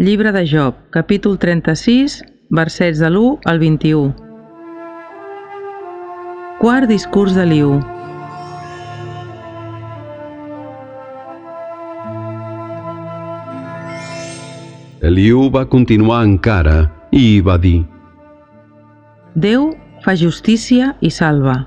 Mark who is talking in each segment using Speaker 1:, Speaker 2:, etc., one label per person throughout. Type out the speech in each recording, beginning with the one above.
Speaker 1: Llibre de Job, capítol 36, versets de l'1 al 21. Quart discurs d'Eliú.
Speaker 2: Eliú va continuar encara i va dir:
Speaker 1: Déu fa justícia i salva.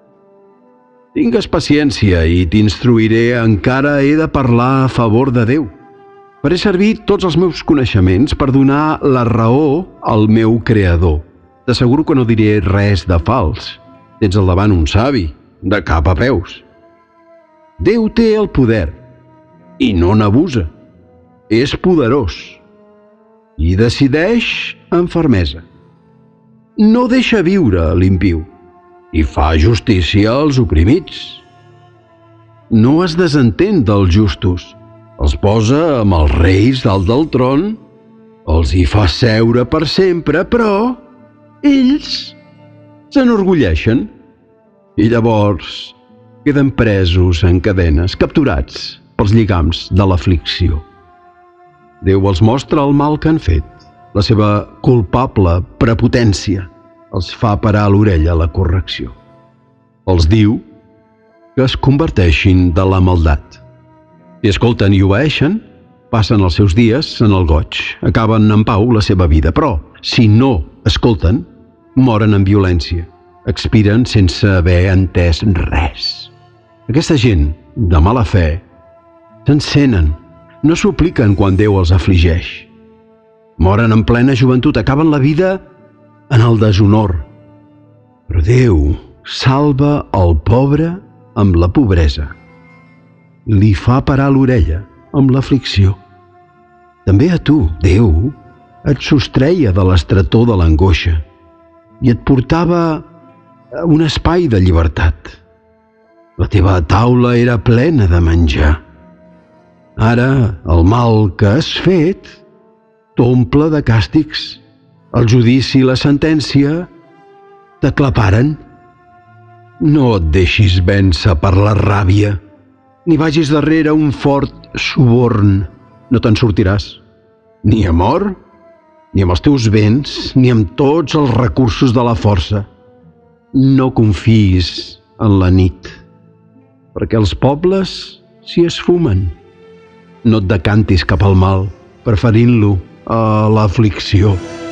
Speaker 2: Tingues paciència i t'instruiré, encara he de parlar a favor de Déu. Faré servir tots els meus coneixements per donar la raó al meu Creador. T'asseguro que no diré res de fals. Tens al davant un savi, de cap a peus. Déu té el poder i no n'abusa. És poderós i decideix amb fermesa. No deixa viure l'impíu i fa justícia als oprimits. No es desentén dels justos. Els posa amb els reis dalt del tron, els hi fa seure per sempre, però ells s'enorgulleixen i llavors queden presos en cadenes, capturats pels lligams de l'aflicció. Déu els mostra el mal que han fet. La seva culpable prepotència els fa parar a l'orella la correcció. Els diu que es converteixin de la maldat. Si escolten i obeeixen, passen els seus dies en el goig, acaben en pau la seva vida, però si no escolten, moren en violència, expiren sense haver entès res. Aquesta gent de mala fe s'encenen, no supliquen quan Déu els afligeix. Moren en plena joventut, acaben la vida en el deshonor. Però Déu salva el pobre amb la pobresa. Li fa parar l'orella amb l'aflicció. També a tu, Déu, et sostreia de l'estretor de l'angoixa i et portava a un espai de llibertat. La teva taula era plena de menjar. Ara, el mal que has fet t'omple de càstigs. El judici i la sentència t'aclaparen. No et deixis vèncer per la ràbia, ni vagis darrere un fort suborn. No te'n sortiràs, ni amb or, ni amb els teus béns, ni amb tots els recursos de la força. No confiïs en la nit, perquè els pobles s'hi esfumen. No et decantis cap al mal, preferint-lo a l'aflicció.